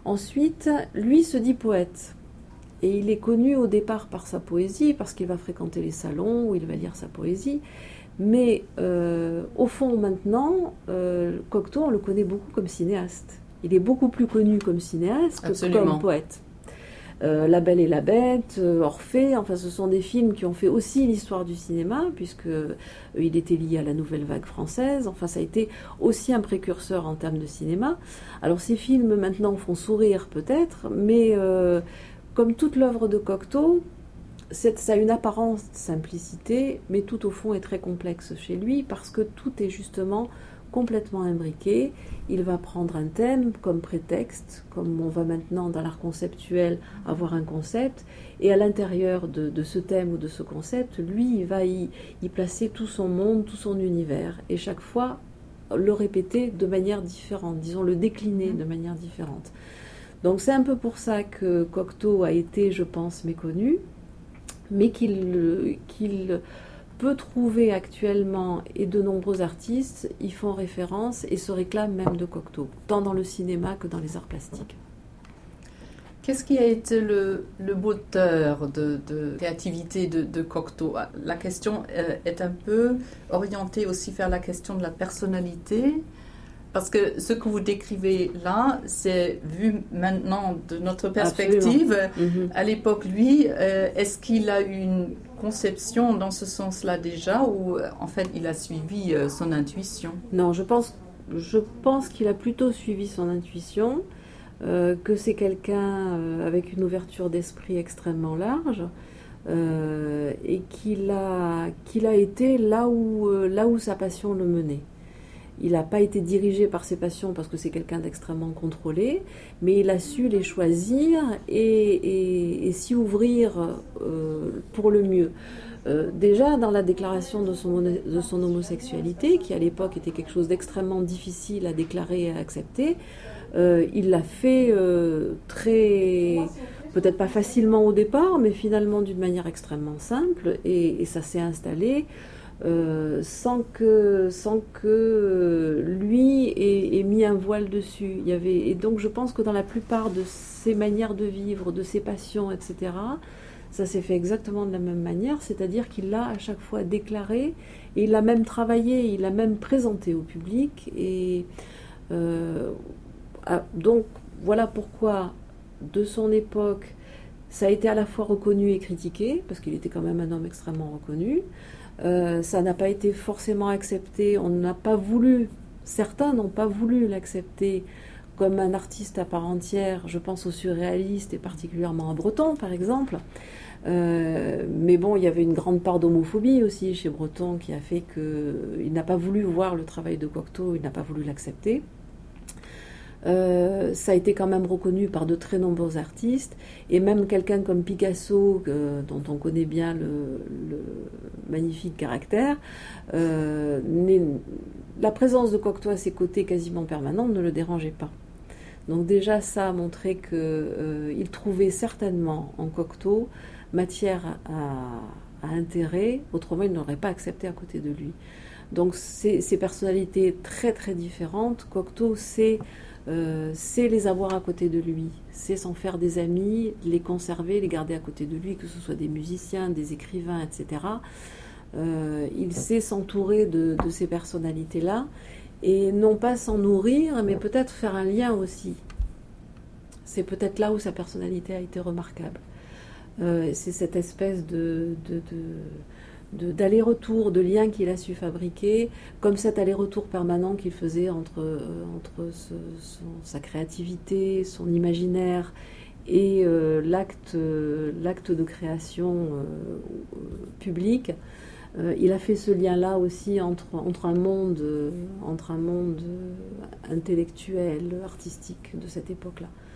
Ensuite, lui se dit poète. Et il est connu au départ par sa poésie, parce qu'il va fréquenter les salons où il va lire sa poésie. Mais au fond, maintenant, Cocteau, on le connaît beaucoup comme cinéaste. Il est beaucoup plus connu comme cinéaste que comme poète. La Belle et la Bête, Orphée, enfin ce sont des films qui ont fait aussi l'histoire du cinéma, puisque il était lié à la nouvelle vague française, enfin ça a été aussi un précurseur en termes de cinéma. Alors ces films maintenant font sourire peut-être, mais comme toute l'œuvre de Cocteau, ça a une apparence de simplicité, mais tout au fond est très complexe chez lui, parce que tout est justement complètement imbriqué. Il va prendre un thème comme prétexte, comme on va maintenant dans l'art conceptuel avoir un concept, et à l'intérieur de ce thème ou de ce concept, lui, il va y placer tout son monde, tout son univers, et chaque fois le répéter de manière différente, disons le décliner de manière différente. Donc c'est un peu pour ça que Cocteau a été, je pense, méconnu, mais qu'il peut trouver actuellement, et de nombreux artistes y font référence et se réclament même de Cocteau, tant dans le cinéma que dans les arts plastiques. Qu'est-ce qui a été le moteur de créativité de Cocteau? La question est un peu orientée aussi vers la question de la personnalité, parce que ce que vous décrivez là, c'est vu maintenant de notre perspective. À l'époque, lui, est-ce qu'il a eu une conception dans ce sens-là déjà, ou en fait il a suivi son intuition? Non, je pense qu'il a plutôt suivi son intuition, que c'est quelqu'un avec une ouverture d'esprit extrêmement large, et qu'il a été là où sa passion le menait. Il n'a pas été dirigé par ses passions parce que c'est quelqu'un d'extrêmement contrôlé, mais il a su les choisir et s'y ouvrir pour le mieux. Déjà dans la déclaration de son homosexualité, qui à l'époque était quelque chose d'extrêmement difficile à déclarer et à accepter, il l'a fait très, peut-être pas facilement au départ, mais finalement d'une manière extrêmement simple, et ça s'est installé sans que lui ait mis un voile dessus. Et donc je pense que dans la plupart de ses manières de vivre, de ses passions, etc., ça s'est fait exactement de la même manière, c'est-à-dire qu'il l'a à chaque fois déclaré, et il l'a même travaillé, il l'a même présenté au public. Et donc voilà pourquoi, de son époque, ça a été à la fois reconnu et critiqué, parce qu'il était quand même un homme extrêmement reconnu. Ça n'a pas été forcément accepté, certains n'ont pas voulu l'accepter comme un artiste à part entière. Je pense aux surréalistes et particulièrement à Breton par exemple, mais bon, il y avait une grande part d'homophobie aussi chez Breton qui a fait qu'il n'a pas voulu voir le travail de Cocteau, il n'a pas voulu l'accepter. Ça a été quand même reconnu par de très nombreux artistes, et même quelqu'un comme Picasso, dont on connaît bien le magnifique caractère, la présence de Cocteau à ses côtés quasiment permanente ne le dérangeait pas. Donc déjà ça a montré qu'il trouvait certainement en Cocteau matière à intérêt, autrement il n'aurait pas accepté à côté de lui. Donc ces personnalités très très différentes, Cocteau c'est les avoir à côté de lui, c'est s'en faire des amis, les conserver, les garder à côté de lui, que ce soit des musiciens, des écrivains, etc. Il sait s'entourer de ces personnalités-là, et non pas s'en nourrir, mais peut-être faire un lien aussi. C'est peut-être là où sa personnalité a été remarquable. C'est cette espèce d'aller-retour, de lien qu'il a su fabriquer, comme cet aller-retour permanent qu'il faisait entre sa créativité, son imaginaire et l'acte de création public. Il a fait ce lien-là aussi entre un monde intellectuel, artistique de cette époque-là.